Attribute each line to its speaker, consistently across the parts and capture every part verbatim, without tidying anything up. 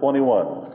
Speaker 1: twenty-one.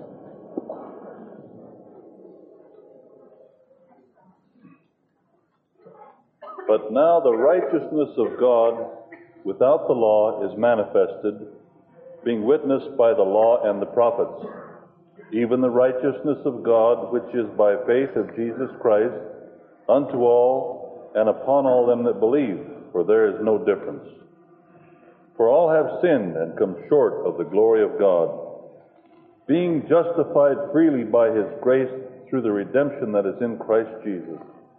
Speaker 1: But now the righteousness of God without the law is manifested, being witnessed by the law and the prophets, even the righteousness of God which is by faith of Jesus Christ, unto all and upon all them that believe, for there is no difference. For all have sinned and come short of the glory of God, being justified freely by his grace through the redemption that is in Christ Jesus,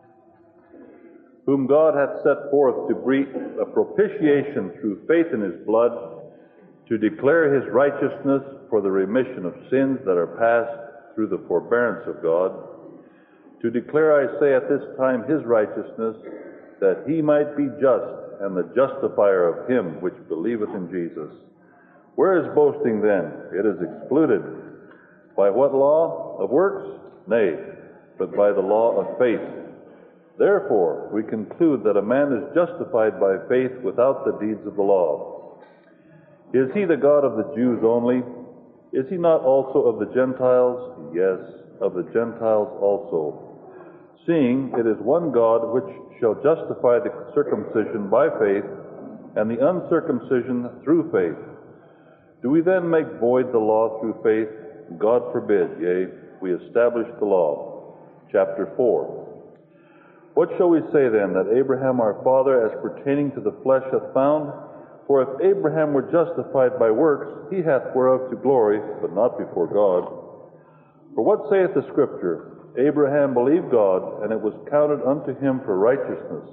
Speaker 1: whom God hath set forth to be a propitiation through faith in his blood, to declare his righteousness for the remission of sins that are past through the forbearance of God, to declare, I say, at this time his righteousness, that he might be just and the justifier of him which believeth in Jesus. Where is boasting then? It is excluded. By what law? Of works? Nay, but by the law of faith. Therefore, we conclude that a man is justified by faith without the deeds of the law. Is he the God of the Jews only? Is he not also of the Gentiles? Yes, of the Gentiles also. Seeing it is one God which shall justify the circumcision by faith, and the uncircumcision through faith. Do we then make void the law through faith? God forbid, yea, we establish the law. Chapter four. What shall we say then, that Abraham our father, as pertaining to the flesh, hath found? For if Abraham were justified by works, he hath whereof to glory, but not before God. For what saith the Scripture? Abraham believed God, and it was counted unto him for righteousness.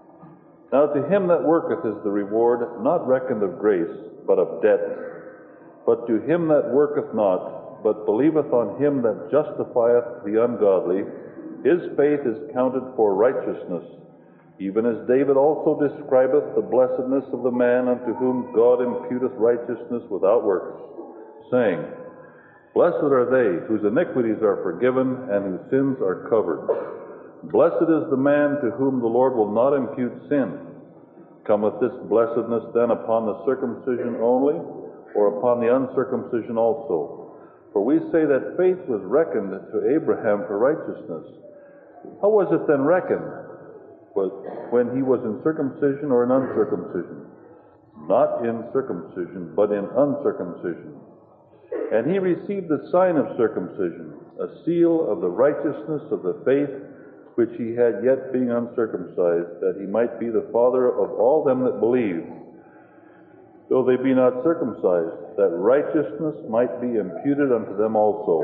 Speaker 1: Now to him that worketh is the reward not reckoned of grace, but of debt. But to him that worketh not, but believeth on him that justifieth the ungodly, his faith is counted for righteousness, even as David also describeth the blessedness of the man unto whom God imputeth righteousness without works, saying, Blessed are they whose iniquities are forgiven and whose sins are covered. Blessed is the man to whom the Lord will not impute sin. Cometh this blessedness then upon the circumcision only, or upon the uncircumcision also? For we say that faith was reckoned to Abraham for righteousness. How was it then reckoned? Was when he was in circumcision or in uncircumcision? Not in circumcision, but in uncircumcision. And he received the sign of circumcision, a seal of the righteousness of the faith which he had yet being uncircumcised, that he might be the father of all them that believe, though they be not circumcised, that righteousness might be imputed unto them also.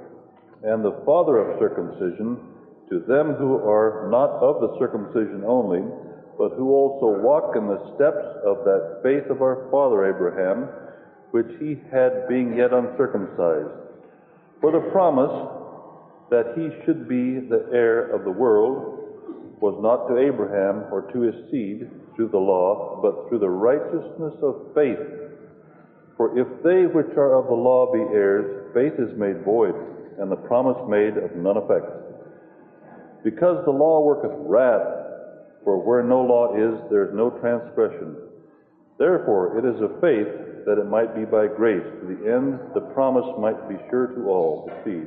Speaker 1: And the father of circumcision, to them who are not of the circumcision only, but who also walk in the steps of that faith of our father Abraham, which he had being yet uncircumcised. For the promise that he should be the heir of the world was not to Abraham or to his seed through the law, but through the righteousness of faith. For if they which are of the law be heirs, faith is made void, and the promise made of none effect. Because the law worketh wrath, for where no law is, there is no transgression. Therefore it is of faith, that it might be by grace, to the end the promise might be sure to all the seed,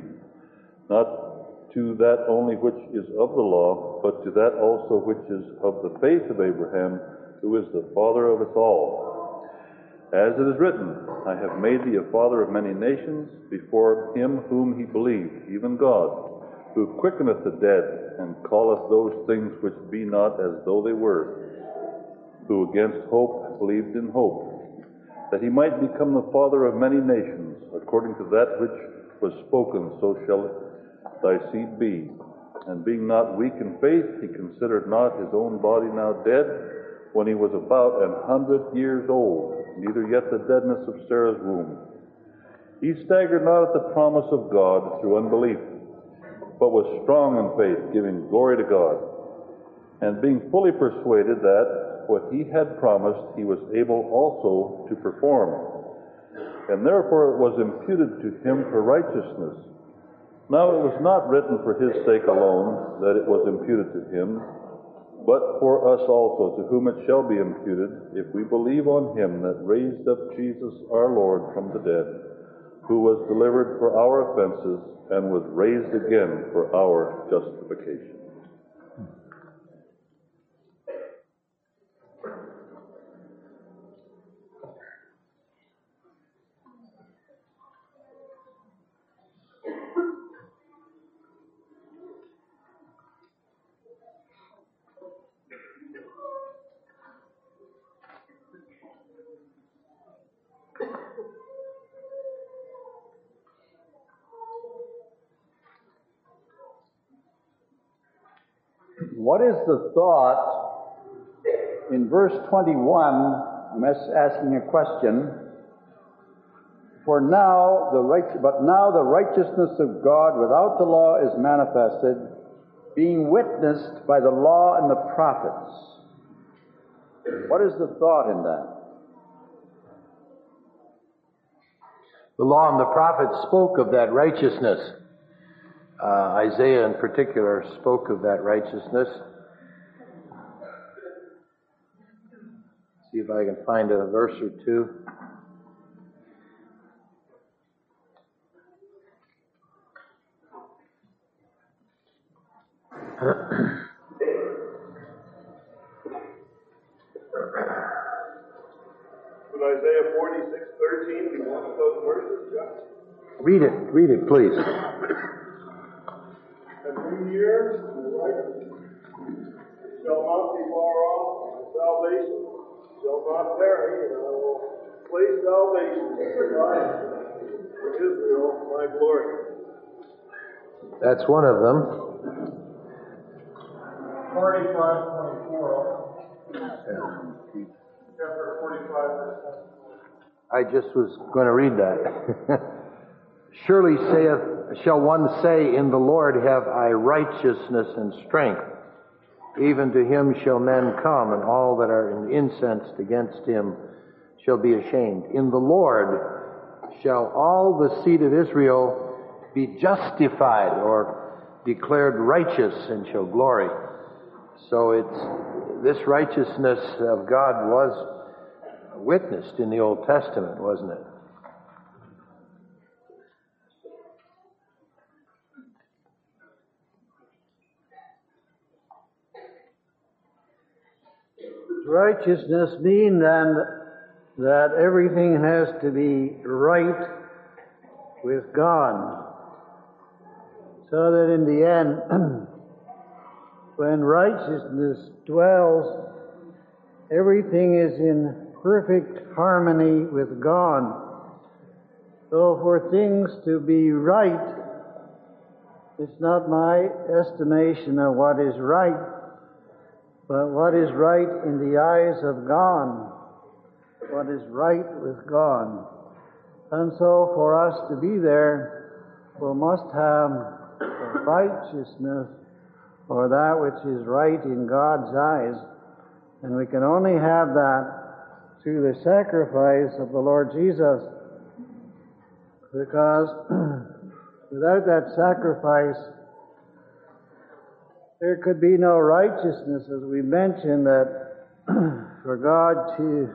Speaker 1: not to that only which is of the law, but to that also which is of the faith of Abraham, who is the father of us all. As it is written, I have made thee a father of many nations, before him whom he believed, even God, who quickeneth the dead, and calleth those things which be not as though they were, who against hope believed in hope, that he might become the father of many nations, according to that which was spoken, so shall thy seed be. And being not weak in faith, he considered not his own body now dead, when he was about an hundred years old, neither yet the deadness of Sarah's womb. He staggered not at the promise of God through unbelief, but was strong in faith, giving glory to God, and being fully persuaded that what he had promised he was able also to perform. And therefore it was imputed to him for righteousness. Now it was not written for his sake alone that it was imputed to him, but for us also, to whom it shall be imputed, if we believe on him that raised up Jesus our Lord from the dead, who was delivered for our offenses and was raised again for our justification.
Speaker 2: What is the thought in verse twenty-one? I'm asking a question. For now the right, but now the righteousness of God without the law is manifested, being witnessed by the law and the prophets. What is the thought in that?
Speaker 3: The law and the prophets spoke of that righteousness. Uh, Isaiah in particular spoke of that righteousness. See if I can find a verse or two.
Speaker 4: Would Isaiah forty-six thirteen be one of those verses, Josh?
Speaker 3: Read it, read it, please.
Speaker 4: And from years the righteous shall not be far off, and salvation shall not tarry, and I will place salvation beside for Israel my glory.
Speaker 3: That's one of them.
Speaker 4: forty-five twenty-four. Chapter forty-five, verse twenty-four.
Speaker 3: I just was going to read that. Surely saith, shall one say, in the Lord have I righteousness and strength. Even to him shall men come, and all that are incensed against him shall be ashamed. In the Lord shall all the seed of Israel be justified, or declared righteous, and shall glory. So it's this righteousness of God was witnessed in the Old Testament, wasn't it?
Speaker 5: Righteousness mean then that everything has to be right with God, so that in the end, when righteousness dwells, everything is in perfect harmony with God. So for things to be right, it's not my estimation of what is right, but what is right in the eyes of God, what is right with God. And so for us to be there, we must have the righteousness, or that which is right in God's eyes. And we can only have that through the sacrifice of the Lord Jesus, because without that sacrifice, there could be no righteousness, as we mentioned, that for God to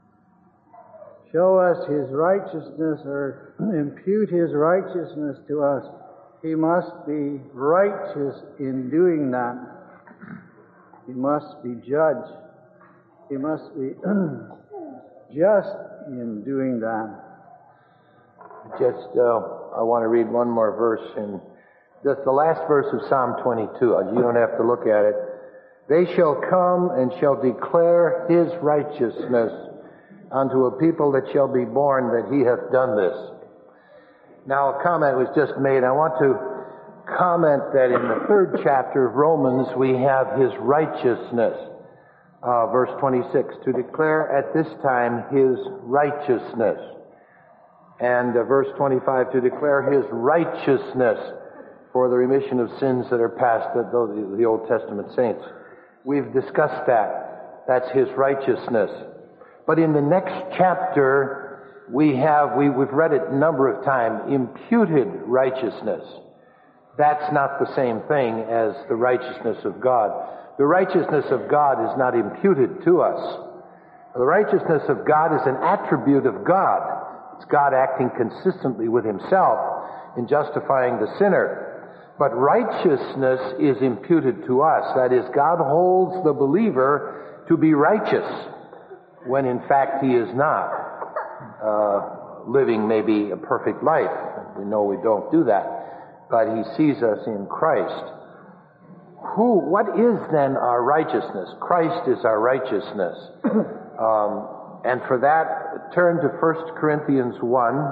Speaker 5: show us His righteousness or impute His righteousness to us, He must be righteous in doing that. He must be judge. He must be just in doing that.
Speaker 3: Just, uh, I want to read one more verse in That's the last verse of Psalm twenty-two. You don't have to look at it. They shall come and shall declare His righteousness unto a people that shall be born, that He hath done this. Now a comment was just made. I want to comment that in the third chapter of Romans we have His righteousness. Uh, verse twenty-six, to declare at this time His righteousness. And uh, verse twenty-five, to declare His righteousness for the remission of sins that are past, that though the, the Old Testament saints. We've discussed that. That's His righteousness. But in the next chapter, we have, we, we've read it a number of times, imputed righteousness. That's not the same thing as the righteousness of God. The righteousness of God is not imputed to us. The righteousness of God is an attribute of God. It's God acting consistently with himself in justifying the sinner. But righteousness is imputed to us. That is, God holds the believer to be righteous when in fact he is not uh, living maybe a perfect life. We know we don't do that, but he sees us in Christ. Who? What is then our righteousness? Christ is our righteousness. Um, and for that, turn to First Corinthians one.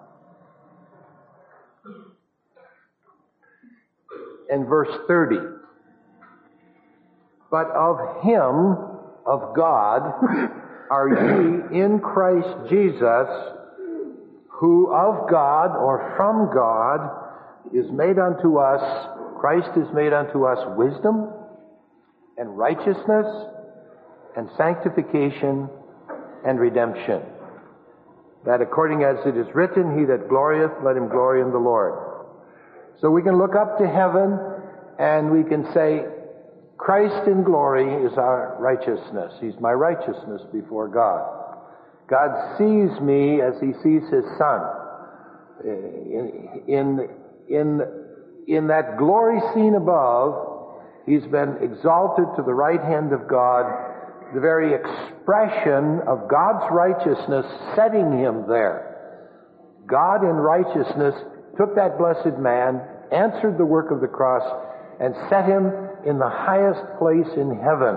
Speaker 3: And verse thirty. But of him, of God, are ye in Christ Jesus, who of God or from God is made unto us, Christ is made unto us wisdom and righteousness and sanctification and redemption. That according as it is written, he that glorieth, let him glory in the Lord. So we can look up to heaven and we can say, Christ in glory is our righteousness. He's my righteousness before God. God sees me as he sees his Son. In, in, in, in that glory scene above, he's been exalted to the right hand of God, the very expression of God's righteousness setting him there. God in righteousness took that blessed man, answered the work of the cross, and set him in the highest place in heaven.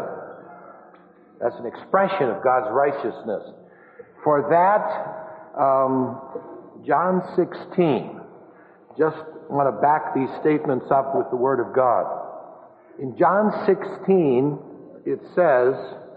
Speaker 3: That's an expression of God's righteousness. For that, um, John sixteen, just want to back these statements up with the Word of God. In John sixteen, it says,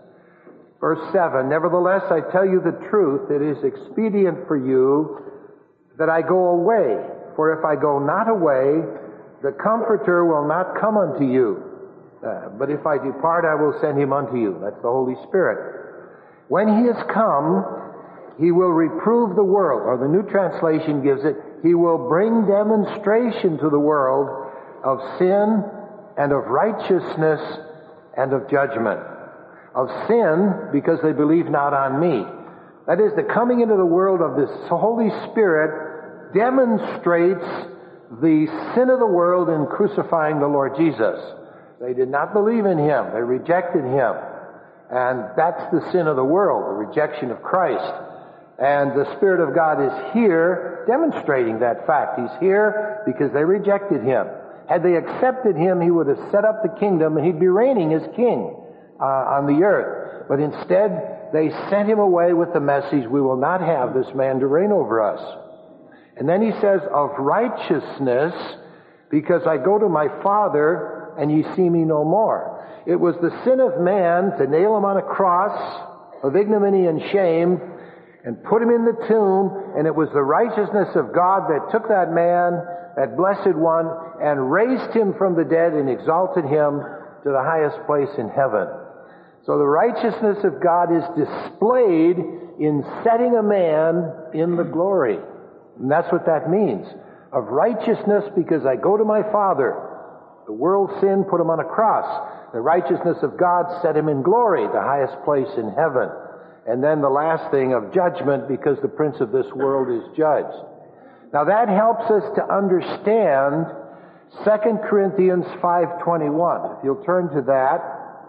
Speaker 3: verse seven, Nevertheless, I tell you the truth, it is expedient for you that I go away. For if I go not away, the Comforter will not come unto you. Uh, but if I depart, I will send him unto you. That's the Holy Spirit. When he is come, he will reprove the world. Or the New Translation gives it, he will bring demonstration to the world of sin and of righteousness and of judgment. Of sin, because they believe not on me. That is, the coming into the world of this Holy Spirit demonstrates the sin of the world in crucifying the Lord Jesus. They did not believe in him. They rejected him. And that's the sin of the world, the rejection of Christ. And the Spirit of God is here demonstrating that fact. He's here because they rejected him. Had they accepted him, he would have set up the kingdom and he'd be reigning as king uh, on the earth. But instead, they sent him away with the message, we will not have this man to reign over us. And then he says, of righteousness, because I go to my Father and ye see me no more. It was the sin of man to nail him on a cross of ignominy and shame and put him in the tomb, and it was the righteousness of God that took that man, that blessed one, and raised him from the dead and exalted him to the highest place in heaven. So the righteousness of God is displayed in setting a man in the glory. And that's what that means. Of righteousness, because I go to my Father. The world's sin put him on a cross. The righteousness of God set him in glory, the highest place in heaven. And then the last thing, of judgment, because the prince of this world is judged. Now that helps us to understand Second Corinthians five twenty-one. If you'll turn to that.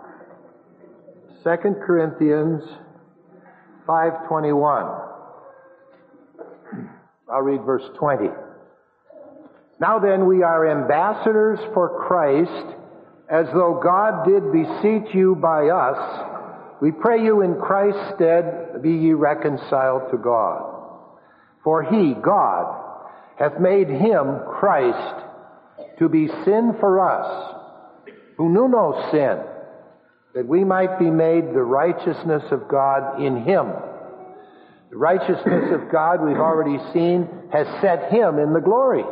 Speaker 3: Second Corinthians five twenty-one. I'll read verse twenty. Now then, we are ambassadors for Christ, as though God did beseech you by us. We pray you in Christ's stead, be ye reconciled to God. For he, God, hath made him, Christ, to be sin for us, who knew no sin, that we might be made the righteousness of God in him. The righteousness of God, we've already seen, has set him in the glory.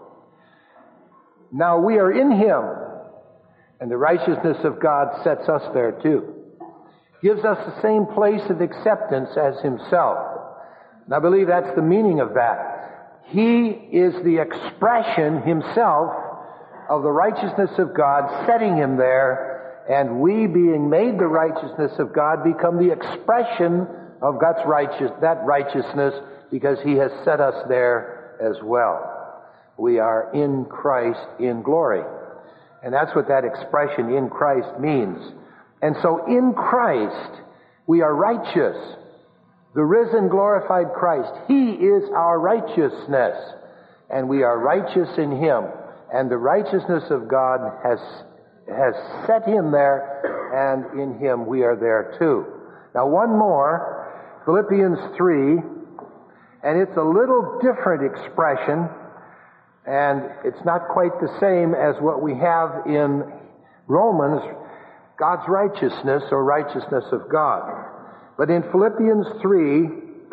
Speaker 3: Now we are in him, and the righteousness of God sets us there too. Gives us the same place of acceptance as himself. And I believe that's the meaning of that. He is the expression himself of the righteousness of God, setting him there, and we, being made the righteousness of God, become the expression of God's righteous, that righteousness because he has set us there as well. We are in Christ in glory. And that's what that expression, in Christ, means. And so in Christ, we are righteous. The risen, glorified Christ, he is our righteousness. And we are righteous in him. And the righteousness of God has, has set him there, and in him we are there too. Now one more, Philippians three, and it's a little different expression, and it's not quite the same as what we have in Romans, God's righteousness or righteousness of God. But in Philippians three,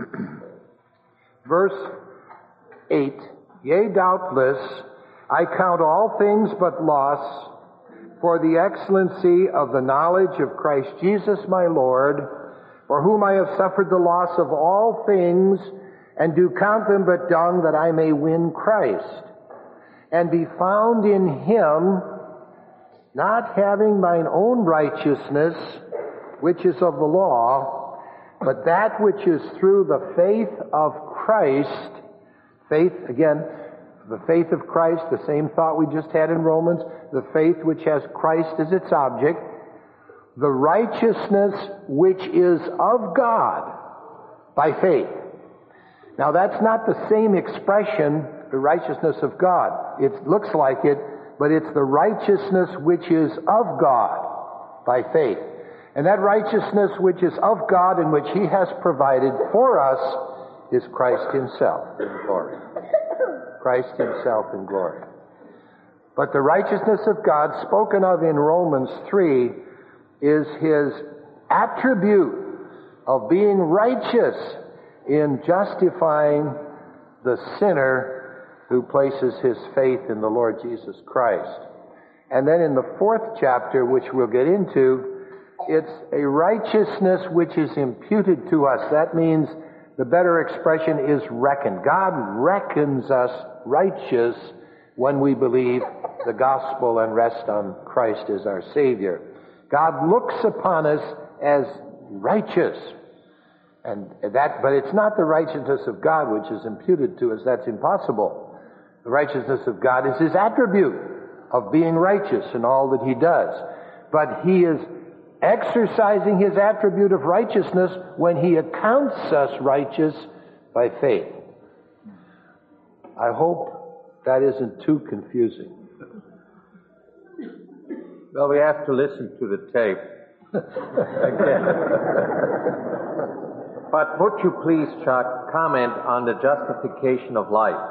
Speaker 3: verse eight, yea, doubtless, I count all things but loss for the excellency of the knowledge of Christ Jesus my Lord, for whom I have suffered the loss of all things, and do count them but dung, that I may win Christ, and be found in him, not having mine own righteousness, which is of the law, but that which is through the faith of Christ. Faith, again, the faith of Christ, the same thought we just had in Romans, the faith which has Christ as its object, the righteousness which is of God by faith. Now that's not the same expression, the righteousness of God. It looks like it, but it's the righteousness which is of God by faith. And that righteousness which is of God and which he has provided for us is Christ himself in glory. Christ himself in glory. But the righteousness of God spoken of in Romans three is his attribute of being righteous in justifying the sinner who places his faith in the Lord Jesus Christ. And then in the fourth chapter, which we'll get into, it's a righteousness which is imputed to us. That means the better expression is reckoned. God reckons us righteous when we believe the gospel and rest on Christ as our Savior. God looks upon us as righteous. And that, but it's not the righteousness of God which is imputed to us. That's impossible. The righteousness of God is his attribute of being righteous in all that he does. But he is exercising his attribute of righteousness when he accounts us righteous by faith. I hope that isn't too confusing.
Speaker 6: Well, we have to listen to the tape again. But would you please, Chuck, comment on the justification of life?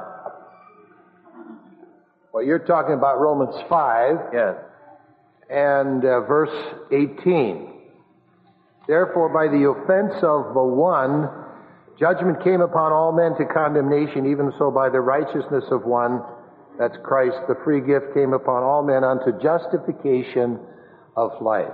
Speaker 3: Well, you're talking about Romans five.
Speaker 6: Yes.
Speaker 3: And uh, verse eighteen. Therefore, by the offense of the one, judgment came upon all men to condemnation, even so by the righteousness of one, that's Christ, the free gift came upon all men unto justification of life.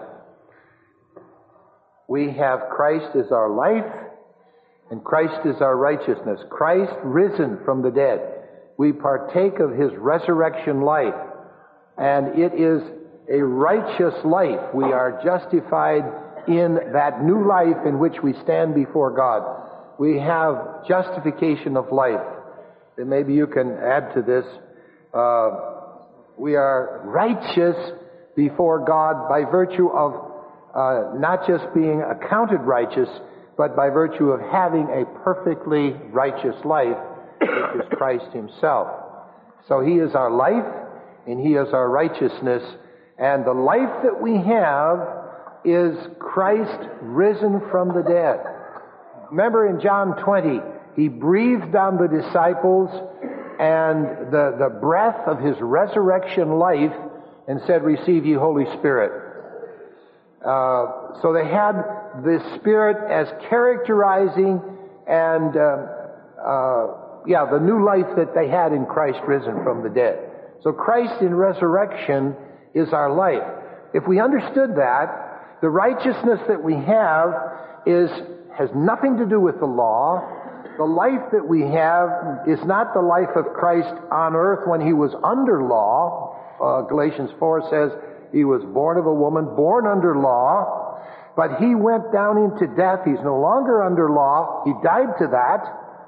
Speaker 3: We have Christ as our life, and Christ is our righteousness. Christ risen from the dead. We partake of his resurrection life, and it is a righteous life. We are justified in that new life in which we stand before God. We have justification of life. And maybe you can add to this. Uh, we are righteous before God by virtue of uh, not just being accounted righteous, but by virtue of having a perfectly righteous life, which is Christ himself. So he is our life, and he is our righteousness. And the life that we have is Christ risen from the dead. Remember in John twenty, he breathed on the disciples and the, the breath of his resurrection life and said, receive ye Holy Spirit. Uh, so they had the Spirit as characterizing and, uh, uh, yeah, the new life that they had in Christ risen from the dead. So Christ in resurrection is our life. If we understood that, the righteousness that we have is has nothing to do with the law. The life that we have is not the life of Christ on earth when he was under law. Uh, Galatians four says he was born of a woman, born under law, but he went down into death. He's no longer under law. He died to that.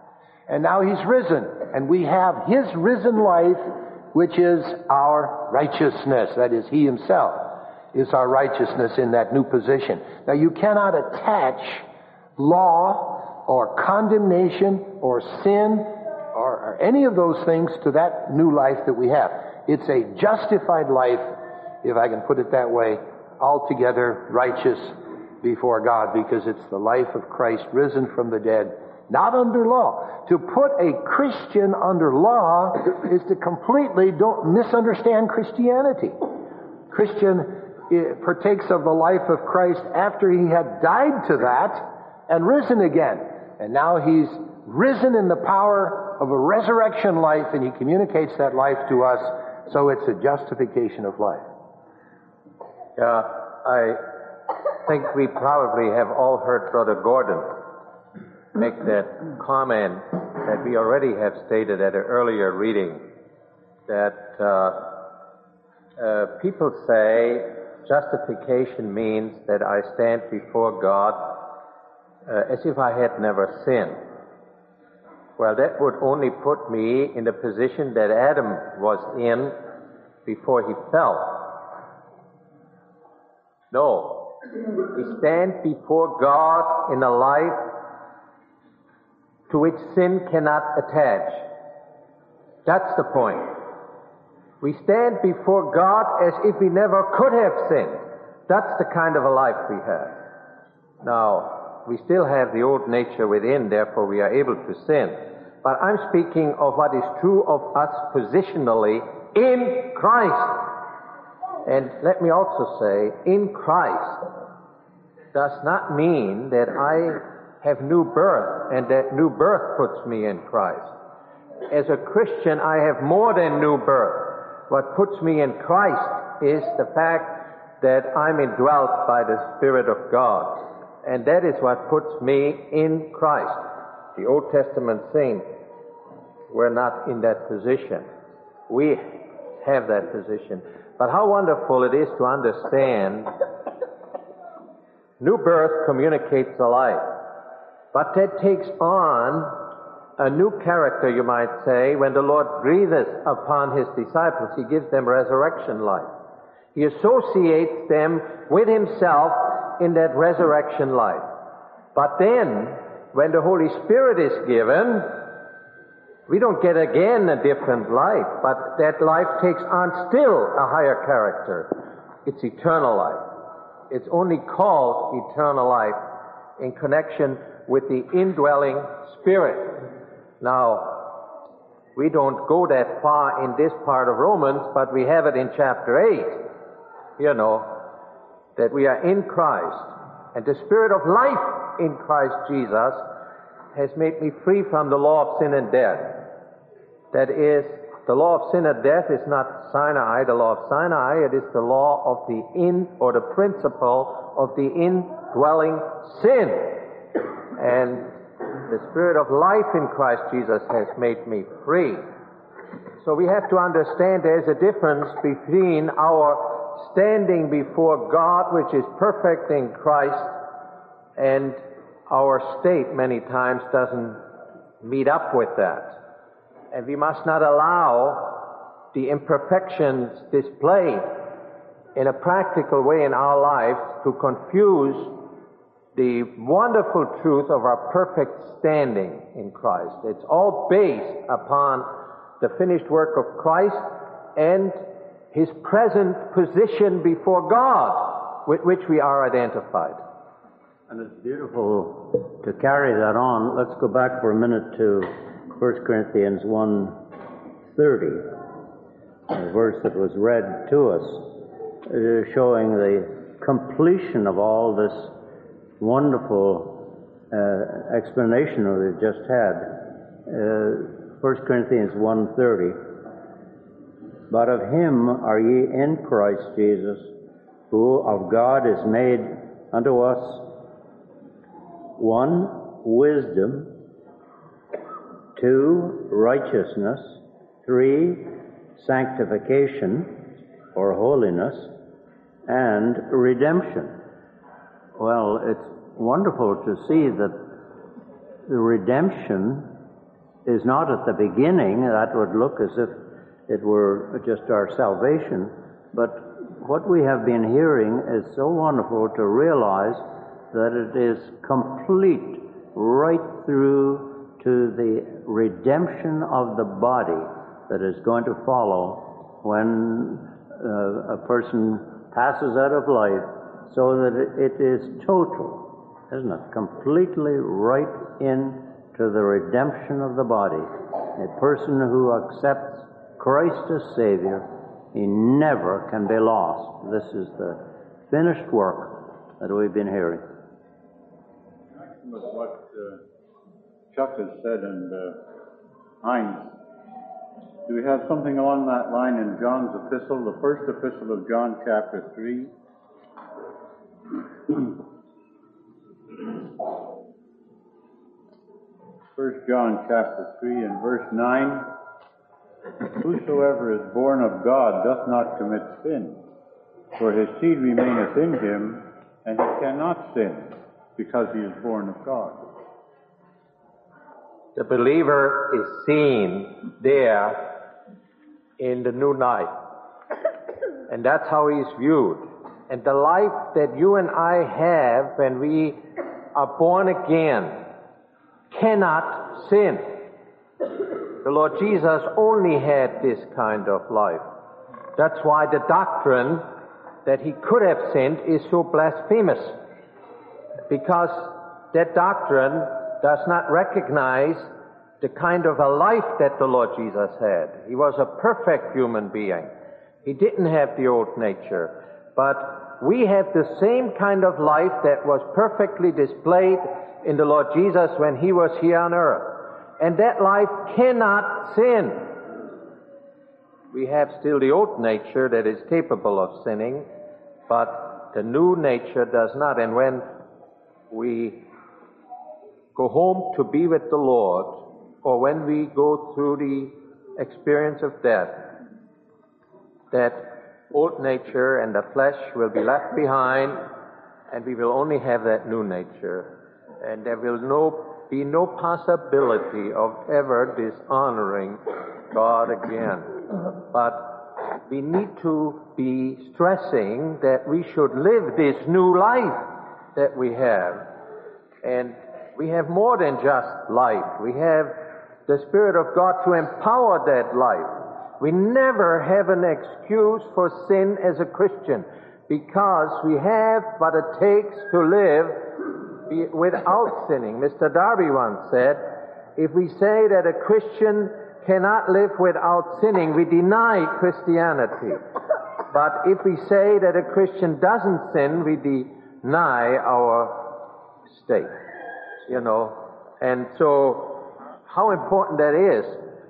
Speaker 3: And now He's risen, and we have His risen life, which is our righteousness. That is, He Himself is our righteousness in that new position. Now, you cannot attach law or condemnation or sin or, or any of those things to that new life that we have. It's a justified life, if I can put it that way, altogether righteous before God, because it's the life of Christ risen from the dead, not under law. To put a Christian under law is to completely don't misunderstand Christianity. Christian eh, partakes of the life of Christ after He had died to that and risen again. And now He's risen in the power of a resurrection life, and He communicates that life to us, so it's a justification of life.
Speaker 6: Yeah, I think we probably have all heard Brother Gordon make that comment that we already have stated at an earlier reading, that uh, uh, people say justification means that I stand before God uh, as if I had never sinned. Well, that would only put me in the position that Adam was in before he fell. No. We stand before God in a life to which sin cannot attach. That's the point. We stand before God as if we never could have sinned. That's the kind of a life we have. Now, we still have the old nature within, therefore we are able to sin. But I'm speaking of what is true of us positionally in Christ. And let me also say, in Christ does not mean that I have new birth, and that new birth puts me in Christ. As a Christian, I have more than new birth. What puts me in Christ is the fact that I'm indwelt by the Spirit of God. And that is what puts me in Christ. The Old Testament saints were not in that position. We have that position. But how wonderful it is to understand new birth communicates a life. But that takes on a new character, you might say, when the Lord breathes upon His disciples. He gives them resurrection life. He associates them with Himself in that resurrection life. But then, when the Holy Spirit is given, we don't get again a different life, but that life takes on still a higher character. It's eternal life. It's only called eternal life in connection with the indwelling Spirit. Now, we don't go that far in this part of Romans, but we have it in chapter eight. You know, that we are in Christ, and the Spirit of life in Christ Jesus has made me free from the law of sin and death. That is, the law of sin and death is not Sinai, the law of Sinai, it is the law of the in, or the principle of the indwelling sin. And the Spirit of life in Christ Jesus has made me free. So we have to understand there's a difference between our standing before God, which is perfect in Christ, and our state many times doesn't meet up with that. And we must not allow the imperfections displayed in a practical way in our lives to confuse the wonderful truth of our perfect standing in Christ. It's all based upon the finished work of Christ and His present position before God, with which we are identified.
Speaker 5: And it's beautiful to carry that on. Let's go back for a minute to First Corinthians one thirty, a verse that was read to us, uh, showing the completion of all this wonderful uh, explanation that we've just had. Uh, First Corinthians one thirty, but of Him are ye in Christ Jesus, who of God is made unto us one, wisdom, two, righteousness, three, sanctification, or holiness, and redemption. Well, it's wonderful to see that the redemption is not at the beginning. That would look as if it were just our salvation. But what we have been hearing is so wonderful to realize that it is complete right through to the redemption of the body that is going to follow when uh, a person passes out of life, so that it, it is total, isn't it? Completely right in to the redemption of the body. A person who accepts Christ as Savior, he never can be lost. This is the finished work that we've been hearing.
Speaker 7: With what uh, Chuck has said and uh, Heinz, do we have something along that line in John's epistle, the first epistle of John, chapter three? First John, chapter three, and verse nine. Whosoever is born of God doth not commit sin, for his seed remaineth in him, and he cannot sin, because he is born of God.
Speaker 6: The believer is seen there in the new night. And that's how he is viewed. And the life that you and I have when we are born again cannot sin. The Lord Jesus only had this kind of life. That's why the doctrine that he could have sinned is so blasphemous. Because that doctrine does not recognize the kind of a life that the Lord Jesus had. He was a perfect human being. He didn't have the old nature. But we have the same kind of life that was perfectly displayed in the Lord Jesus when he was here on earth. And that life cannot sin. We have still the old nature that is capable of sinning, but the new nature does not. And when we go home to be with the Lord, or when we go through the experience of death, that old nature and the flesh will be left behind, and we will only have that new nature. And there will no, be no possibility of ever dishonoring God again. But we need to be stressing that we should live this new life that we have. And we have more than just life. We have the Spirit of God to empower that life. We never have an excuse for sin as a Christian, because we have what it takes to live without sinning. Mister Darby once said, if we say that a Christian cannot live without sinning, we deny Christianity. But if we say that a Christian doesn't sin, we deny our state. You know, and so how important that is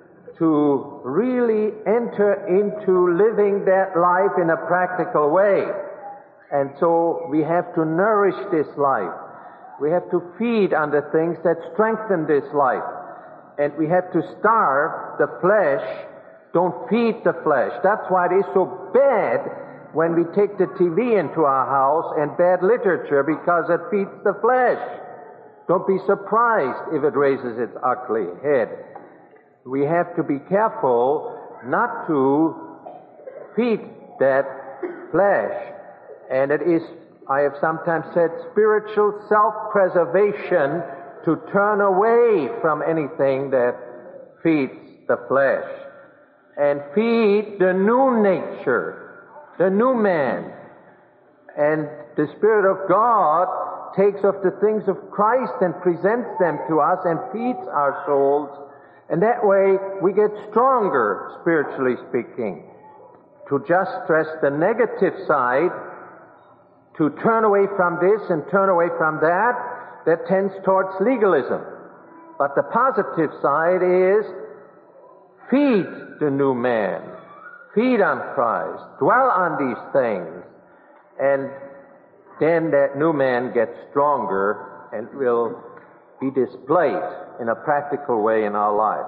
Speaker 6: to really enter into living that life in a practical way. And so we have to nourish this life. We have to feed on the things that strengthen this life. And we have to starve the flesh. Don't feed the flesh. That's why it is so bad when we take the T V into our house and bad literature, because it feeds the flesh. Don't be surprised if it raises its ugly head. We have to be careful not to feed that flesh. And it is, I have sometimes said, spiritual self-preservation to turn away from anything that feeds the flesh and feed the new nature, the new man. And the Spirit of God takes of the things of Christ and presents them to us and feeds our souls. And that way we get stronger, spiritually speaking. To just stress the negative side, to turn away from this and turn away from that, that tends towards legalism. But the positive side is feed the new man, feed on Christ, dwell on these things, and then that new man gets stronger and will be displayed in a practical way in our life.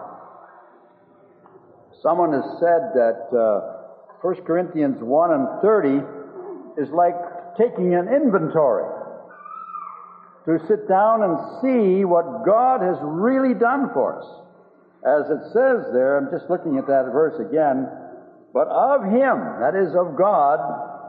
Speaker 2: Someone has said that uh, First Corinthians one and thirty is like taking an inventory to sit down and see what God has really done for us. As it says there, I'm just looking at that verse again, but of him, that is of God,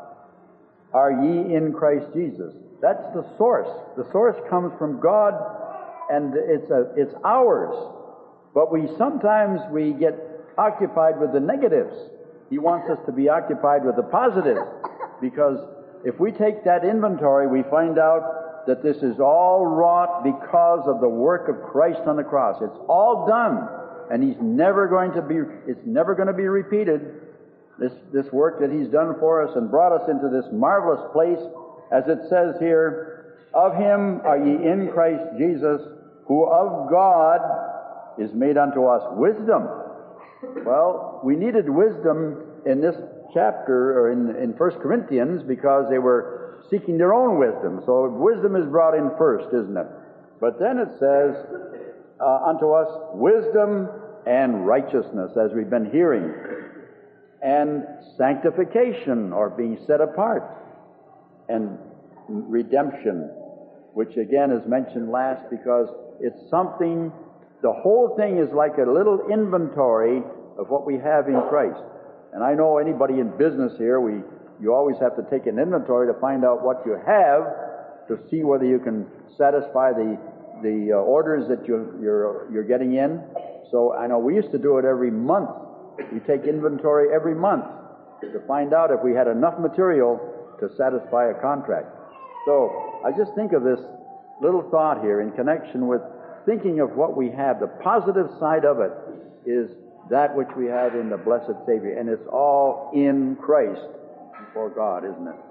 Speaker 2: are ye in Christ Jesus. That's the source. The source comes from God, and it's a, it's ours. But we sometimes we get occupied with the negatives. He wants us to be occupied with the positives, because if we take that inventory, we find out that this is all wrought because of the work of Christ on the cross. It's all done, and He's never going to be. It's never going to be repeated. This this work that He's done for us and brought us into this marvelous place, as it says here, of Him are ye in Christ Jesus, who of God is made unto us wisdom. Well, we needed wisdom in this chapter, or in, in First Corinthians, because they were seeking their own wisdom. So wisdom is brought in first, isn't it? But then it says, uh, unto us wisdom and righteousness, as we've been hearing, and sanctification, or being set apart, and redemption, which again is mentioned last because it's something, the whole thing is like a little inventory of what we have in Christ. And I know anybody in business here, we you always have to take an inventory to find out what you have, to see whether you can satisfy the the uh, orders that you, you're you're getting in. So I know we used to do it every month. We take inventory every month to find out if we had enough material to satisfy a contract. So I just think of this little thought here in connection with thinking of what we have. The positive side of it is that which we have in the blessed Savior, and it's all in Christ before God, isn't it?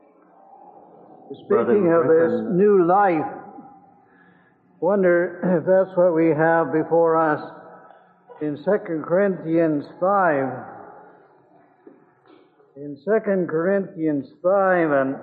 Speaker 5: Speaking of this new life, wonder if that's what we have before us in Second Corinthians five. In Second Corinthians five and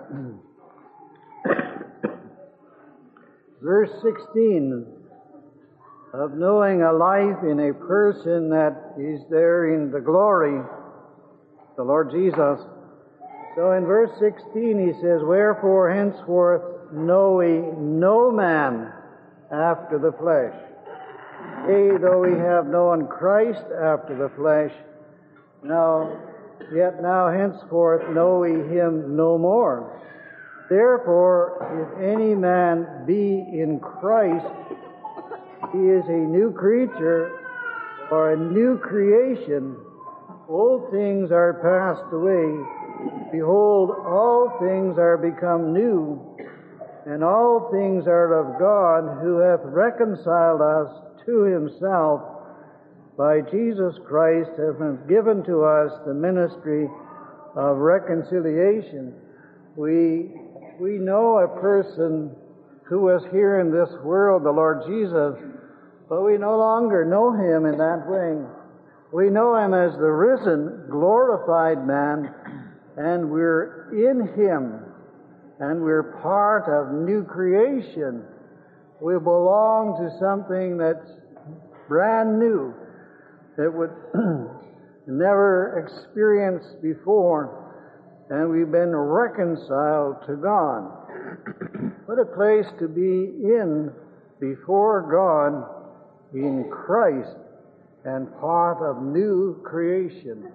Speaker 5: verse sixteen, of knowing a life in a person that is there in the glory, the Lord Jesus. So in verse sixteen he says, wherefore henceforth know we no man after the flesh. Yea, though we have known Christ after the flesh, now yet now henceforth know we him no more. Therefore, if any man be in Christ, he is a new creature, or a new creation. Old things are passed away. Behold, all things are become new, and all things are of God, who hath reconciled us to himself by Jesus Christ, and hath given to us the ministry of reconciliation. We, we know a person who was here in this world, the Lord Jesus, but we no longer know him in that way. We know him as the risen, glorified man, and we're in him, and we're part of new creation. We belong to something that's brand new, that would never experienced before, and we've been reconciled to God. What a place to be in before God in Christ, and part of new creation.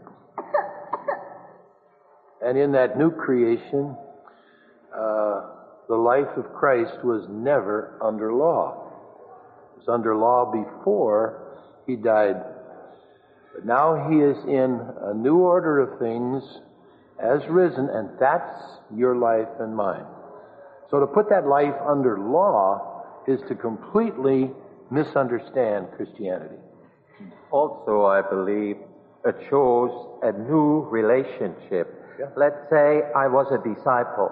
Speaker 3: And in that new creation, uh, the life of Christ was never under law. It was under law before he died. But now he is in a new order of things as risen, and that's your life and mine. So to put that life under law is to completely misunderstand Christianity.
Speaker 6: Also, I believe it shows a new relationship.
Speaker 3: Yeah.
Speaker 6: Let's say I was a disciple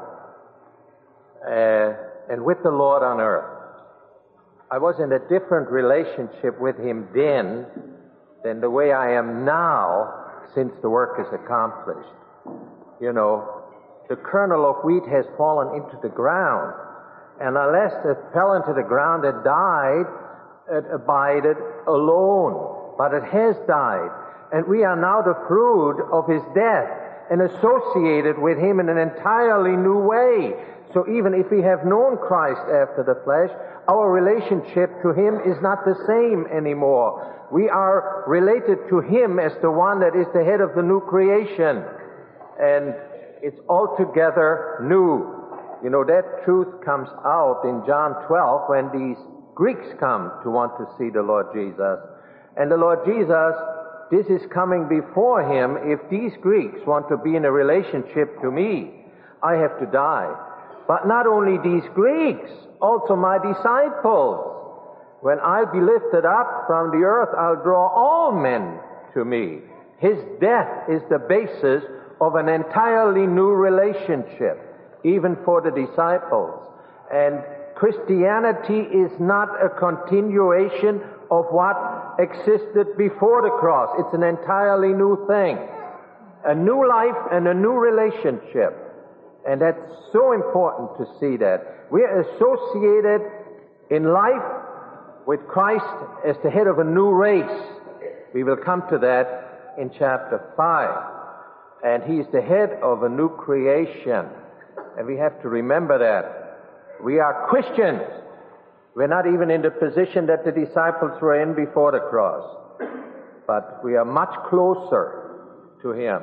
Speaker 6: uh, and with the Lord on earth. I was in a different relationship with him then than the way I am now since the work is accomplished. You know, the kernel of wheat has fallen into the ground, and unless it fell into the ground, it died, it abided alone. But it has died, and we are now the fruit of his death and associated with him in an entirely new way. So even if we have known Christ after the flesh, our relationship to Him is not the same anymore. We are related to Him as the one that is the head of the new creation. And it's altogether new. You know, that truth comes out in John twelve when these Greeks come to want to see the Lord Jesus. And the Lord Jesus, this is coming before Him. If these Greeks want to be in a relationship to me, I have to die. But not only these Greeks, also my disciples. When I'll be lifted up from the earth, I'll draw all men to me. His death is the basis of an entirely new relationship, even for the disciples. And Christianity is not a continuation of what existed before the cross. It's an entirely new thing. A new life and a new relationship. And that's so important to see that. We are associated in life with Christ as the head of a new race. We will come to that in chapter five. And He's the head of a new creation. And we have to remember that. We are Christians. We're not even in the position that the disciples were in before the cross. But we are much closer to Him.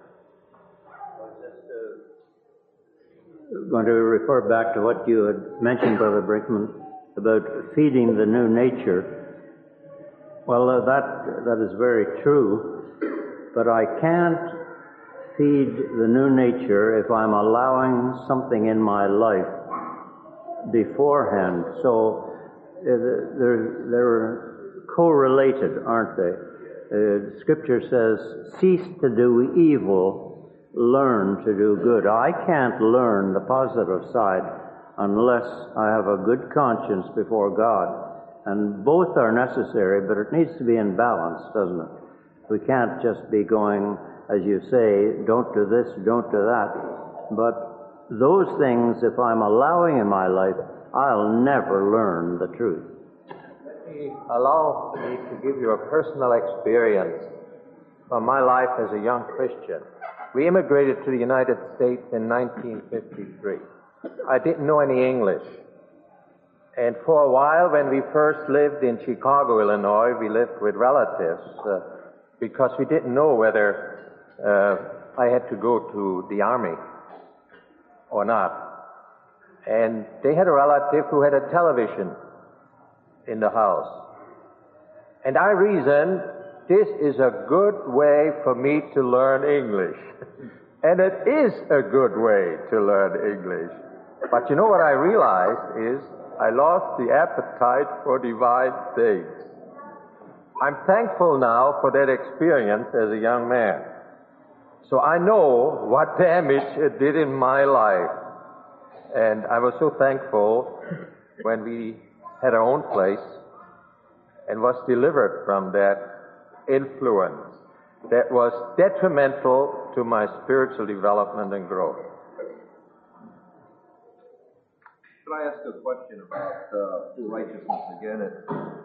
Speaker 8: I'm going to refer back to what you had mentioned, Brother Brinkman, about feeding the new nature. Well, uh, that that is very true, but I can't feed the new nature if I'm allowing something in my life beforehand. So uh, they're, they're correlated, aren't they? Uh, Scripture says, cease to do evil, learn to do good. I can't learn the positive side unless I have a good conscience before God. And both are necessary, but it needs to be in balance, doesn't it? We can't just be going, as you say, don't do this, don't do that. But those things, if I'm allowing in my life, I'll never learn the truth.
Speaker 6: Let me allow me to give you a personal experience from my life as a young Christian. We immigrated to the United States in nineteen fifty-three. I didn't know any English. And for a while, when we first lived in Chicago, Illinois, we lived with relatives uh, because we didn't know whether uh, I had to go to the army or not. And they had a relative who had a television in the house. And I reasoned, this is a good way for me to learn English. And it is a good way to learn English. But you know what I realized is I lost the appetite for divine things. I'm thankful now for that experience as a young man. So I know what damage it did in my life. And I was so thankful when we had our own place and was delivered from that influence that was detrimental to my spiritual development and growth.
Speaker 9: Could I ask a question about uh, righteousness again? It,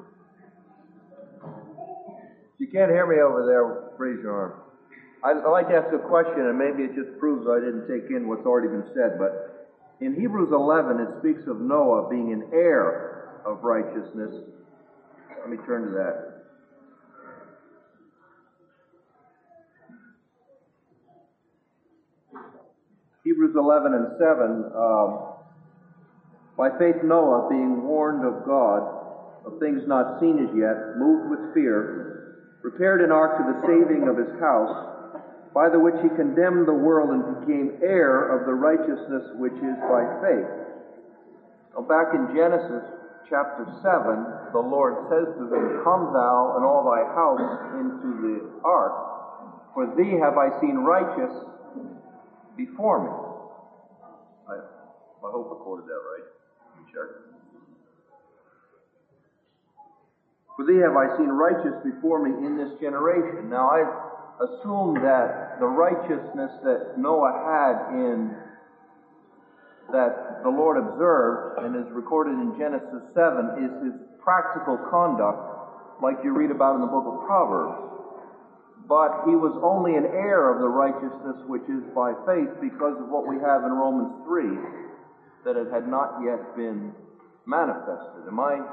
Speaker 9: if you can't hear me over there, raise your arm. I'd, I'd like to ask a question, and maybe it just proves I didn't take in what's already been said, but in Hebrews eleven, it speaks of Noah being an heir of righteousness. Let me turn to that. Hebrews eleven and seven, um, by faith Noah, being warned of God, of things not seen as yet, moved with fear, prepared an ark to the saving of his house, by the which he condemned the world and became heir of the righteousness which is by faith. Now back in Genesis chapter seven, the Lord says to them, come thou and all thy house into the ark, for thee have I seen righteous before me. I, I hope I quoted that right. Let me check. For thee have I seen righteous before me in this generation. Now I assume that the righteousness that Noah had in that the Lord observed and is recorded in Genesis seven is his practical conduct, like you read about in the book of Proverbs. But he was only an heir of the righteousness which is by faith because of what we have in Romans three. that it had not yet been manifested. Am I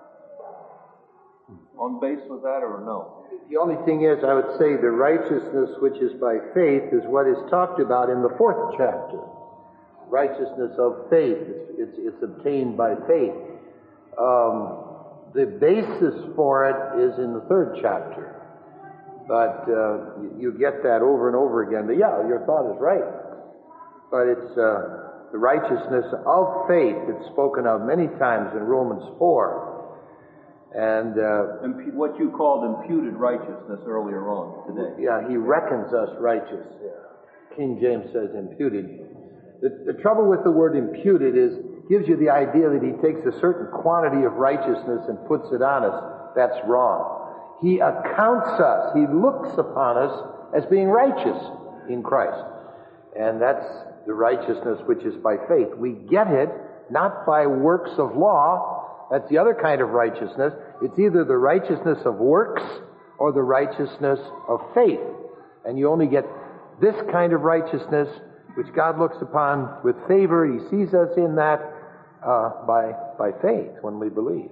Speaker 9: on base with that or no?
Speaker 3: The only thing is, I would say the righteousness which is by faith is what is talked about in the fourth chapter. Righteousness of faith. It's, it's, it's obtained by faith. Um, the basis for it is in the third chapter. But uh, you, you get that over and over again. But yeah, your thought is right. But it's uh, the righteousness of faith. It's spoken of many times in Romans four. And uh,
Speaker 9: Impu- what you called imputed righteousness earlier on today.
Speaker 3: Yeah, he reckons us righteous. Yeah. King James says imputed. The, the trouble with the word imputed is gives you the idea that he takes a certain quantity of righteousness and puts it on us. That's wrong. He accounts us. He looks upon us as being righteous in Christ. And that's the righteousness which is by faith. We get it not by works of law. That's the other kind of righteousness. It's either the righteousness of works or the righteousness of faith. And you only get this kind of righteousness which God looks upon with favor. He sees us in that uh, by, by faith when we believe.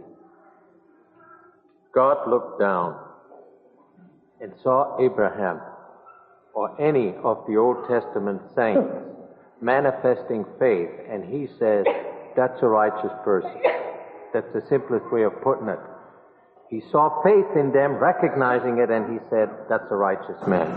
Speaker 6: God looked down and saw Abraham or any of the Old Testament saints manifesting faith, and he says, that's a righteous person. That's the simplest way of putting it. He saw faith in them, recognizing it, and he said, that's a righteous man.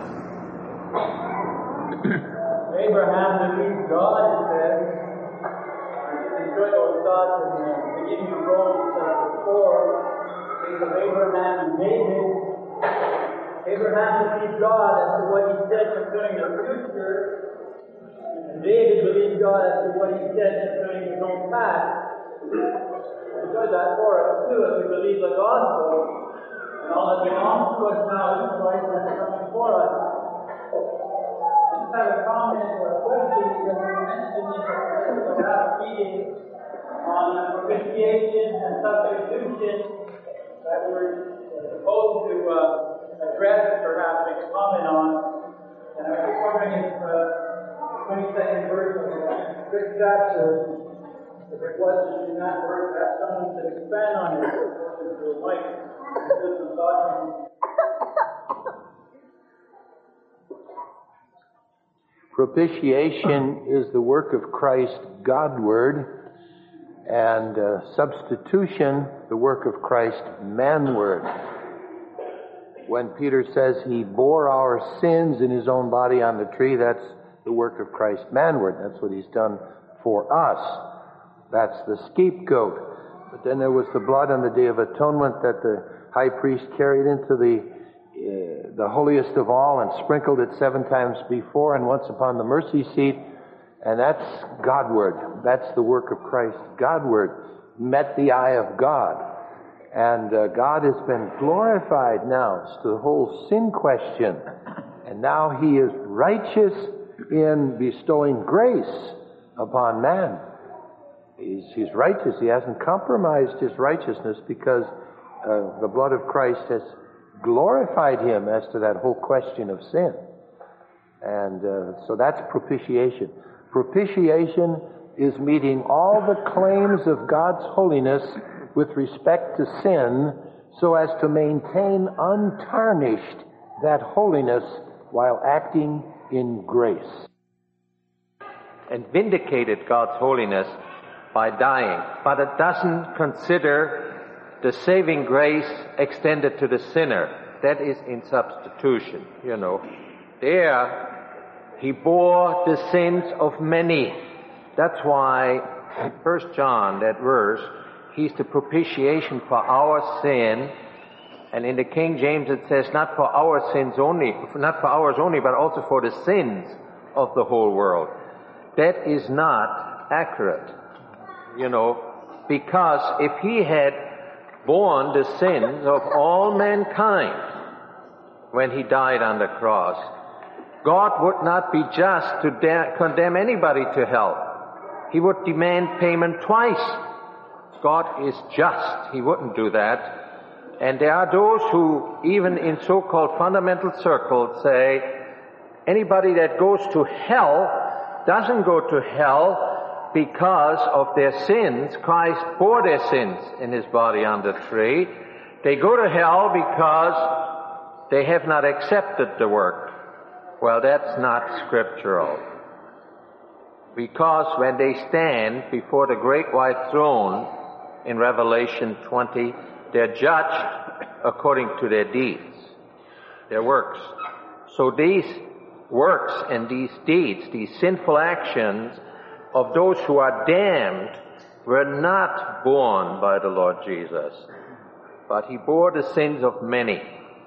Speaker 10: Abraham believed God, it says. I enjoy those thoughts in the beginning of Romans chapter four. Things of Abraham and David. Abraham believed God as to what he said concerning the future. And David believed God as to what he said concerning his own past. He does that for us too, as we believe the gospel, and all that belongs to us now is Christ that's coming for us. I just have a comment or a question because we mentioned in the last meeting on propitiation and substitution that we're supposed to uh, address, perhaps, and comment on. And I was just wondering if uh, the twenty-second verse of the fifth chapter, if it wasn't in that verse, that someone could expand on it, according to the mic. There's some thoughts.
Speaker 3: Propitiation is the work of Christ, Godward, and uh, substitution, the work of Christ, manward. When Peter says he bore our sins in his own body on the tree, that's the work of Christ, manward. That's what he's done for us. That's the scapegoat. But then there was the blood on the Day of Atonement that the high priest carried into the uh, the holiest of all and sprinkled it seven times before and once upon the mercy seat. And that's Godward. That's the work of Christ. Godward met the eye of God. And uh, God has been glorified now. It's the whole sin question. And now he is righteous in bestowing grace upon man. He's, he's righteous. He hasn't compromised his righteousness because uh, the blood of Christ has glorified him as to that whole question of sin. And uh, so that's propitiation. Propitiation is meeting all the claims of God's holiness with respect to sin so as to maintain untarnished that holiness while acting in grace.
Speaker 6: And vindicated God's holiness by dying. But it doesn't consider the saving grace extended to the sinner. That is in substitution, you know. There, he bore the sins of many. That's why in First John, that verse, he's the propitiation for our sin. And in the King James it says not for our sins only, not for ours only, but also for the sins of the whole world. That is not accurate. You know, because if he had borne the sins of all mankind when he died on the cross, God would not be just to da- condemn anybody to hell. He would demand payment twice. God is just. He wouldn't do that. And there are those who, even in so-called fundamental circles, say anybody that goes to hell doesn't go to hell because of their sins. Christ bore their sins in his body on the tree. They go to hell because they have not accepted the work. Well, that's not scriptural. Because when they stand before the great white throne in Revelation twenty, they're judged according to their deeds, their works. So these works and these deeds, these sinful actions of those who are damned, were not borne by the Lord Jesus, but he bore the sins of many.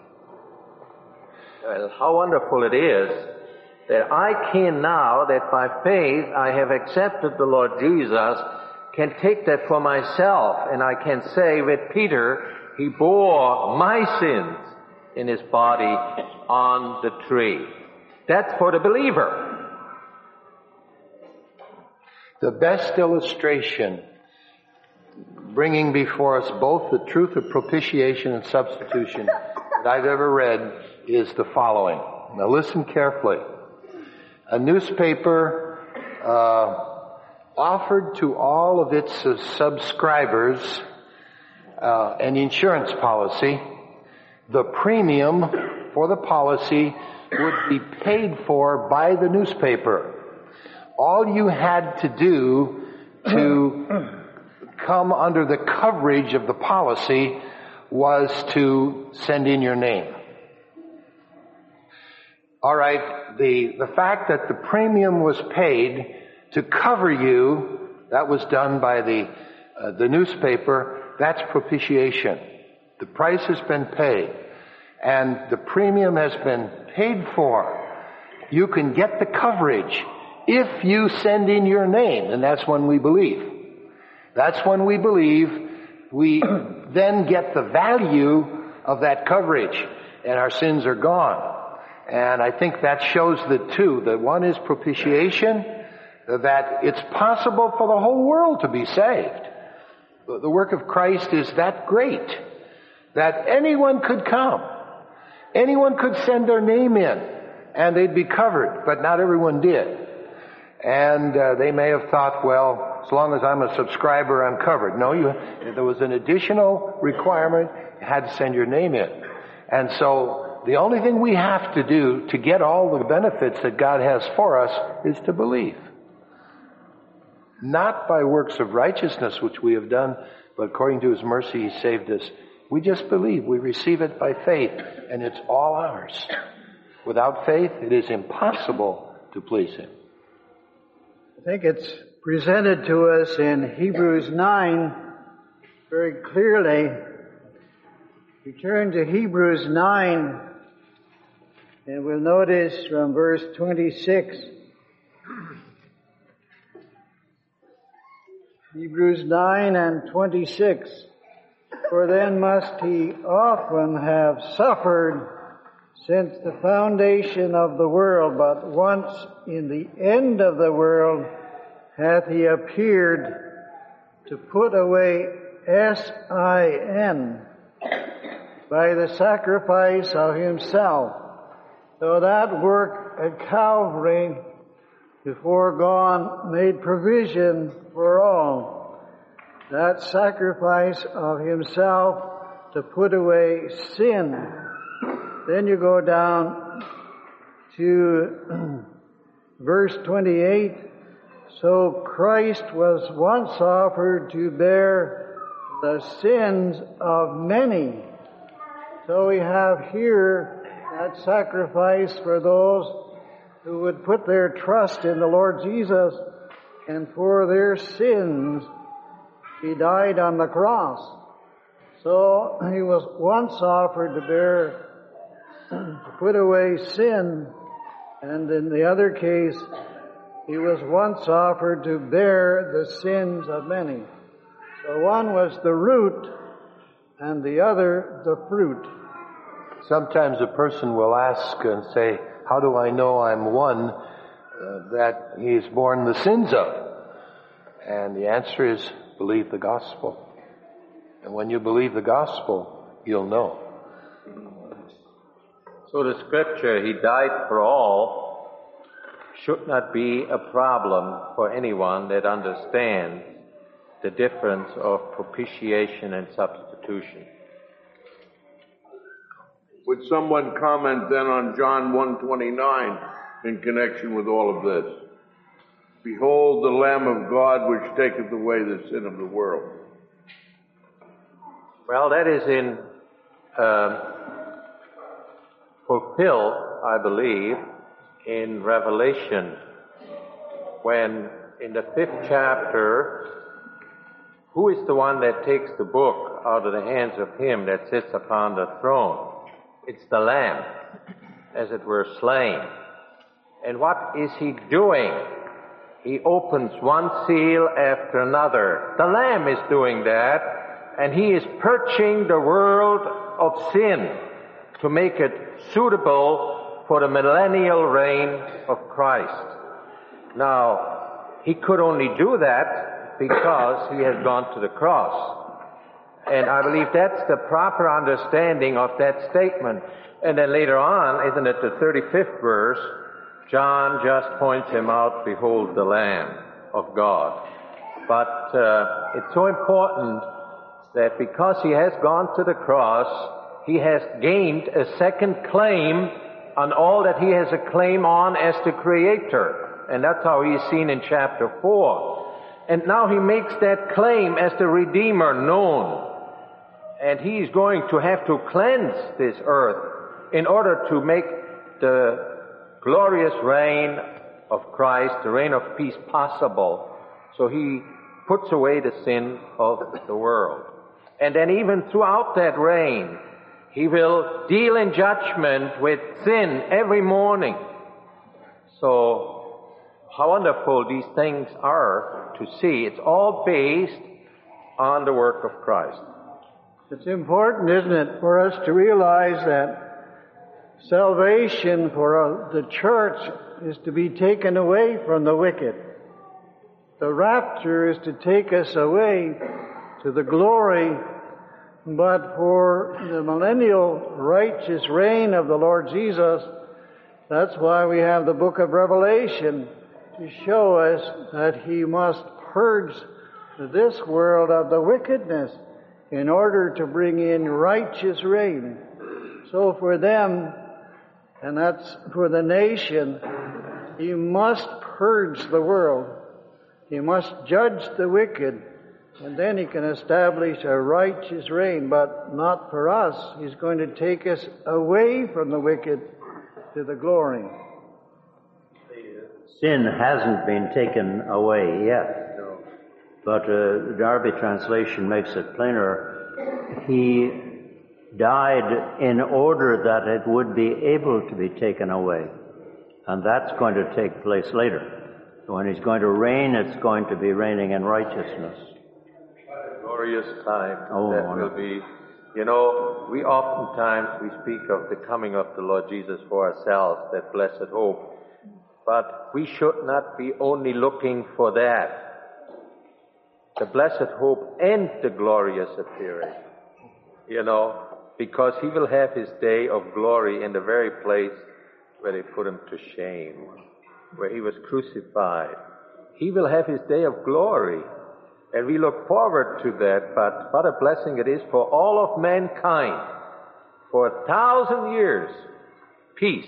Speaker 6: Well, how wonderful it is that I can now, that by faith I have accepted the Lord Jesus, can take that for myself, and I can say with Peter, he bore my sins in his body on the tree. That's for the believer.
Speaker 3: The best illustration, bringing before us both the truth of propitiation and substitution that I've ever read, is the following. Now listen carefully. A newspaper uh, offered to all of its uh, subscribers uh, an insurance policy. The premium for the policy would be paid for by the newspaper. All you had to do to come under the coverage of the policy was to send in your name. All right, the, the fact that the premium was paid to cover you, that was done by the, uh, the newspaper, that's propitiation. The price has been paid, and the premium has been paid for. You can get the coverage if you send in your name, and that's when we believe. That's when we believe we then get the value of that coverage, and our sins are gone. And I think that shows the two. The one is propitiation, that it's possible for the whole world to be saved. The work of Christ is that great that anyone could come. Anyone could send their name in and they'd be covered, but not everyone did. And uh, they may have thought, well, as long as I'm a subscriber, I'm covered. No, you, there was an additional requirement. You had to send your name in. And so the only thing we have to do to get all the benefits that God has for us is to believe. Not by works of righteousness which we have done, but according to his mercy he saved us. We just believe. We receive it by faith, and it's all ours. Without faith, it is impossible to please him.
Speaker 5: I think it's presented to us in Hebrews nine very clearly. We turn to Hebrews nine, and we'll notice from verse twenty-six. Hebrews nine and twenty-six. For then must he often have suffered since the foundation of the world, but once in the end of the world hath he appeared to put away S I N by the sacrifice of himself. So that work at Calvary before gone made provision for all. That sacrifice of himself to put away sin. Then you go down to verse twenty-eight. So Christ was once offered to bear the sins of many. So we have here that sacrifice for those who would put their trust in the Lord Jesus, and for their sins he died on the cross. So he was once offered to bear, to put away sin, and in the other case, he was once offered to bear the sins of many. So one was the root, and the other the fruit.
Speaker 3: Sometimes a person will ask and say, how do I know I'm one uh, that he's borne the sins of? And the answer is, believe the gospel. And when you believe the gospel, you'll know.
Speaker 6: So the scripture, he died for all, should not be a problem for anyone that understands the difference of propitiation and substitution.
Speaker 11: Would someone comment then on John one twenty-nine in connection with all of this? Behold the Lamb of God which taketh away the sin of the world.
Speaker 6: Well, that is in uh, fulfilled, I believe, in Revelation, when in the fifth chapter, who is the one that takes the book out of the hands of him that sits upon the throne? It's the Lamb, as it were, slain. And what is he doing? He opens one seal after another. The Lamb is doing that, and he is purging the world of sin to make it suitable for the millennial reign of Christ. Now, he could only do that because he has gone to the cross. And I believe that's the proper understanding of that statement. And then later on, isn't it the thirty-fifth verse, John just points him out, behold the Lamb of God. But uh, it's so important that because he has gone to the cross, he has gained a second claim on all that he has a claim on as the Creator. And that's how he is seen in chapter four. And now he makes that claim as the Redeemer known. And he is going to have to cleanse this earth in order to make the glorious reign of Christ, the reign of peace, possible. So he puts away the sin of the world. And then even throughout that reign, he will deal in judgment with sin every morning. So how wonderful these things are to see. It's all based on the work of Christ.
Speaker 5: It's important, isn't it, for us to realize that salvation for the church is to be taken away from the wicked. The rapture is to take us away to the glory, but for the millennial righteous reign of the Lord Jesus, that's why we have the book of Revelation to show us that he must purge this world of the wickedness in order to bring in righteous reign. So for them, and that's for the nation, he must purge the world. He must judge the wicked, and then he can establish a righteous reign, but not for us. He's going to take us away from the wicked to the glory.
Speaker 8: Sin hasn't been taken away yet. But uh, the Darby translation makes it plainer. He died in order that it would be able to be taken away. And that's going to take place later. When he's going to reign, it's going to be reigning in righteousness.
Speaker 6: What a glorious time
Speaker 8: oh,
Speaker 6: that
Speaker 8: wonderful.
Speaker 6: will be. You know, we oftentimes we speak of the coming of the Lord Jesus for ourselves, that blessed hope. But we should not be only looking for that. The blessed hope and the glorious appearing. You know, because he will have his day of glory in the very place where they put him to shame, where he was crucified. He will have his day of glory. And we look forward to that, but what a blessing it is for all of mankind. For a thousand years, peace.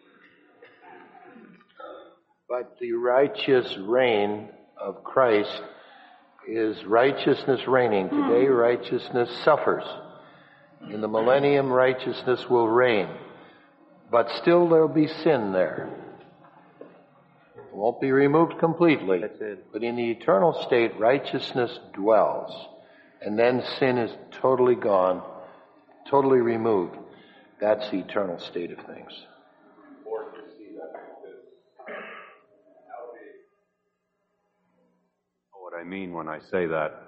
Speaker 3: But the righteous reign of Christ is righteousness reigning. Today, righteousness suffers. In the millennium, righteousness will reign. But still there will be sin there. It won't be removed completely.
Speaker 6: That's it.
Speaker 3: But in the eternal state, righteousness dwells. And then sin is totally gone, totally removed. That's the eternal state of things.
Speaker 12: What I mean when I say that,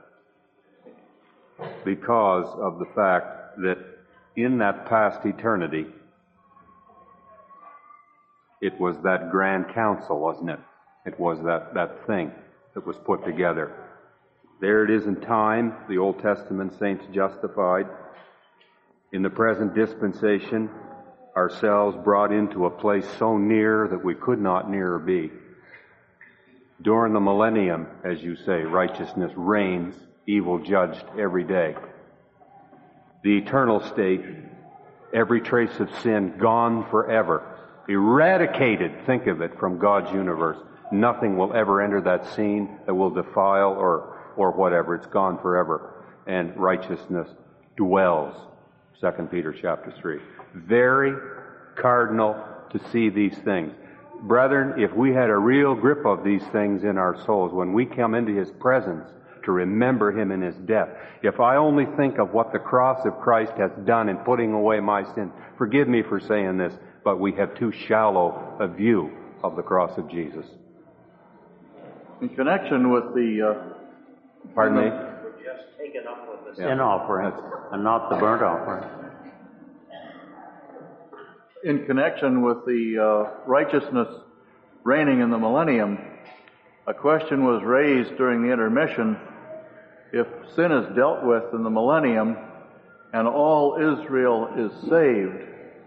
Speaker 12: because of the fact that in that past eternity, it was that grand council, wasn't it? It was that, that thing that was put together. There it is in time, the Old Testament saints justified. In the present dispensation, ourselves brought into a place so near that we could not nearer be. During the millennium, as you say, righteousness reigns, evil judged every day. The eternal state, every trace of sin gone forever, eradicated, think of it, from God's universe. Nothing will ever enter that scene that will defile or, or whatever. It's gone forever. And righteousness dwells, Second Peter chapter three. Very cardinal to see these things. Brethren, if we had a real grip of these things in our souls, when we come into His presence to remember Him in His death, if I only think of what the cross of Christ has done in putting away my sin, forgive me for saying this, but we have too shallow a view of the cross of Jesus.
Speaker 7: In connection with the... Uh,
Speaker 12: Pardon me?
Speaker 8: We're just taken up with the sin offering and not the burnt offering.
Speaker 7: In connection with the uh, righteousness reigning in the millennium, a question was raised during the intermission. If sin is dealt with in the millennium and all Israel is saved,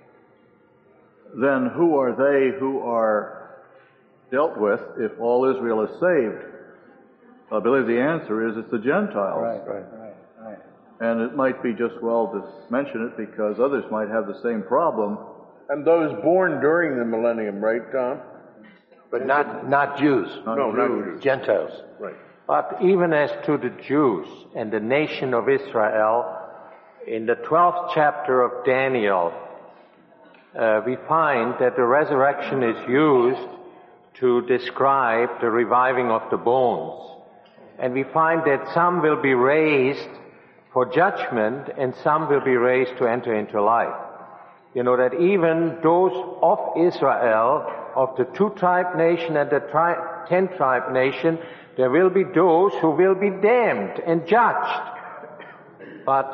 Speaker 7: then who are they who are dealt with if all Israel is saved? I believe the answer is it's the Gentiles.
Speaker 2: Right, right, right, right.
Speaker 7: And it might be just well to mention it because others might have the same problem.
Speaker 11: And those born during the millennium, right, Tom?
Speaker 3: But not, not Jews.
Speaker 7: Not
Speaker 11: No,
Speaker 7: Jews.
Speaker 11: not Jews.
Speaker 3: Gentiles.
Speaker 11: Right.
Speaker 6: But even as to the Jews and the nation of Israel, in the twelfth chapter of Daniel, uh, we find that the resurrection is used to describe the reviving of the bones. And we find that some will be raised for judgment and some will be raised to enter into life. You know that even those of Israel, of the two-tribe nation and the tri- ten-tribe nation, there will be those who will be damned and judged. But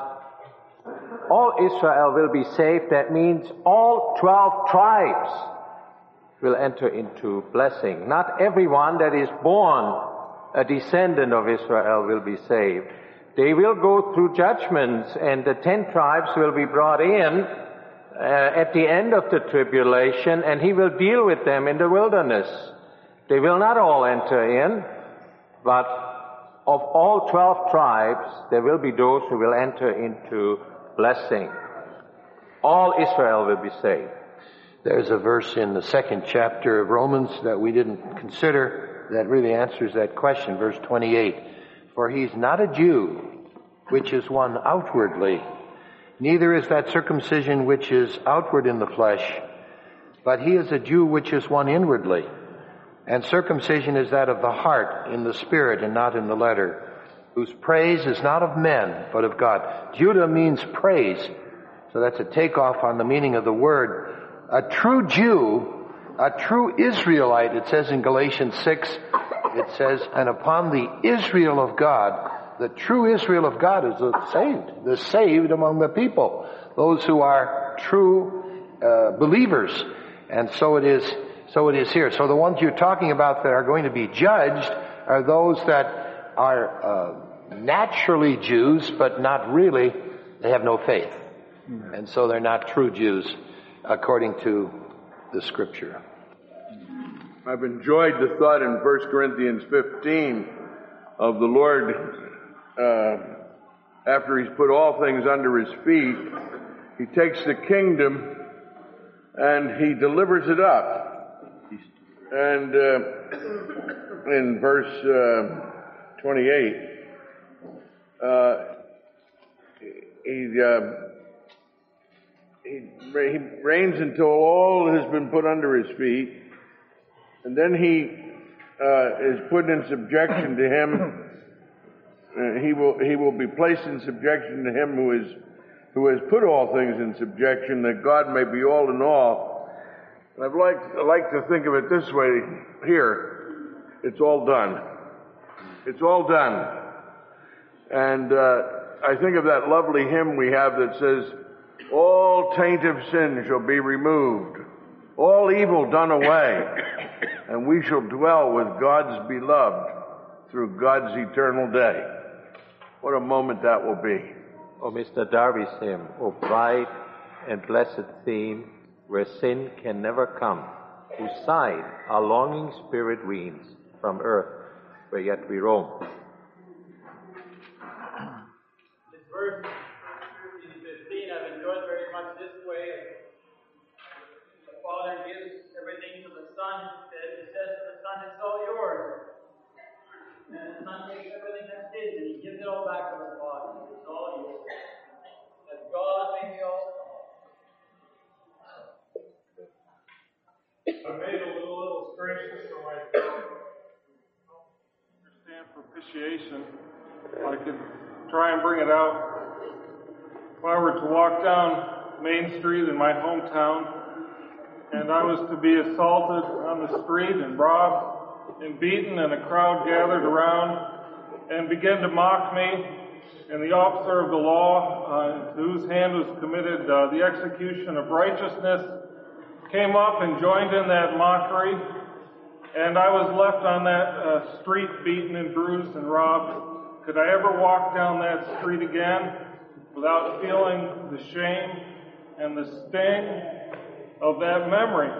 Speaker 6: all Israel will be saved. That means all twelve tribes will enter into blessing. Not everyone that is born a descendant of Israel will be saved. They will go through judgments, and the ten tribes will be brought in Uh, at the end of the tribulation, and He will deal with them in the wilderness. They will not all enter in, but of all twelve tribes, there will be those who will enter into blessing. All Israel will be saved.
Speaker 3: There's a verse in the second chapter of Romans that we didn't consider that really answers that question, verse twenty-eight. For he's not a Jew, which is one outwardly, neither is that circumcision which is outward in the flesh, but he is a Jew which is one inwardly. And circumcision is that of the heart, in the spirit, and not in the letter, whose praise is not of men, but of God. Judah means praise, so that's a takeoff on the meaning of the word. A true Jew, a true Israelite, it says in Galatians six, it says, and upon the Israel of God. The true Israel of God is the saved, the saved among the people, those who are true uh, believers. And so it is, so it is here. So the ones you're talking about that are going to be judged are those that are uh, naturally Jews, but not really. They have no faith. And so they're not true Jews according to the Scripture.
Speaker 11: I've enjoyed the thought in First Corinthians fifteen of the Lord. Uh, after He's put all things under His feet, He takes the kingdom and He delivers it up. And uh, in verse uh, twenty-eight, uh, he, uh, he, he reigns until all has been put under His feet, and then He uh, is put in subjection to Him. Uh, he will he will be placed in subjection to Him who is who has put all things in subjection, that God may be all in all. And I'd like I like to think of it this way here: it's all done. It's all done. And uh, I think of that lovely hymn we have that says, "All taint of sin shall be removed, all evil done away, and we shall dwell with God's beloved through God's eternal day." What a moment that will be.
Speaker 6: Oh, Mister Darby's hymn, oh bright and blessed theme, where sin can never come, whose side our longing spirit weans from earth, where yet we roam.
Speaker 10: This verse, fifteen fifteen, I've enjoyed very much this way. The Father gives everything to the Son. He says to the Son, it's all yours. And the Son takes everything that's his, and he gives it all back to the Father. It's all yours. That God may be all.
Speaker 4: I made a little illustration for myself. Understand propitiation. I could try and bring it out. If I were to walk down Main Street in my hometown, and I was to be assaulted on the street and robbed and beaten, and a crowd gathered around and began to mock me, and the officer of the law, uh, to whose hand was committed uh, the execution of righteousness, came up and joined in that mockery, and I was left on that uh, street beaten and bruised and robbed. Could I ever walk down that street again without feeling the shame and the sting of that memory?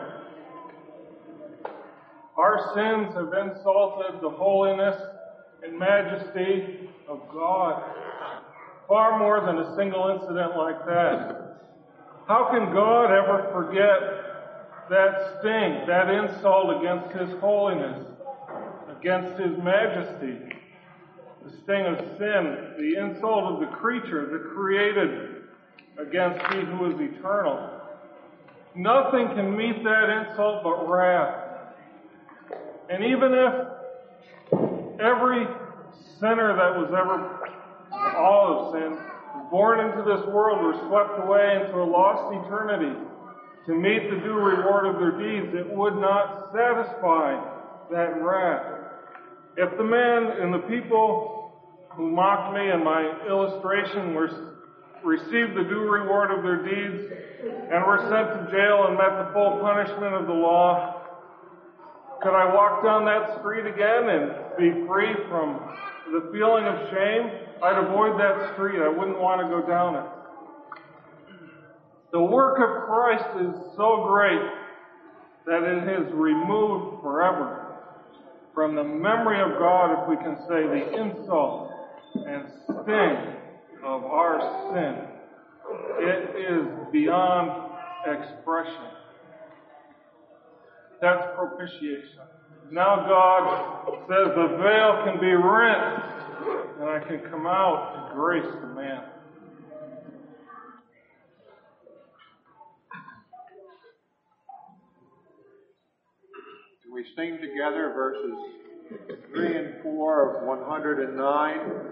Speaker 4: Our sins have insulted the holiness and majesty of God far more than a single incident like that. How can God ever forget that sting, that insult against His holiness, against His majesty, the sting of sin, the insult of the creature, the created, against He who is eternal? Nothing can meet that insult but wrath. And even if every sinner that was ever, all of sin, born into this world were swept away into a lost eternity, to meet the due reward of their deeds, it would not satisfy that wrath. If the man and the people who mocked me in my illustration were received the due reward of their deeds and were sent to jail and met the full punishment of the law, could I walk down that street again and be free from the feeling of shame? I'd avoid that street. I wouldn't want to go down it. The work of Christ is so great that it has removed forever from the memory of God, if we can say, the insult and sting of our sin. It is beyond expression. That's propitiation. Now God says the veil can be rent, and I can come out to grace the man.
Speaker 7: We sing together verses three and four of one hundred nine.